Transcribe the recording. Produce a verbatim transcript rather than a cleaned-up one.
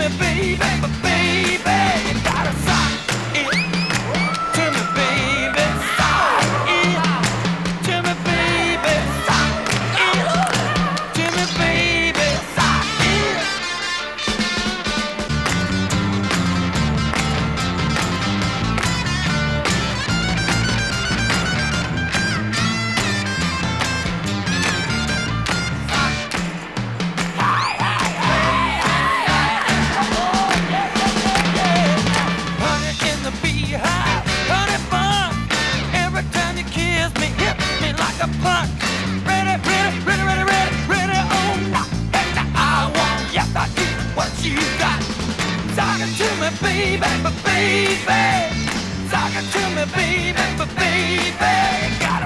baby, but baby, you gotta sock it to me, baby. Sock it to me, baby. Sock it to me, baby. Sock it. Honey in the beehive, honey bun. Every time you kiss me, hit me like a punch. Ready, ready, ready, ready, ready, ready, oh no. Hey, now I want, yes I do, what you got. Talk it to me, baby, but baby. Talk it to me, baby, but baby. Got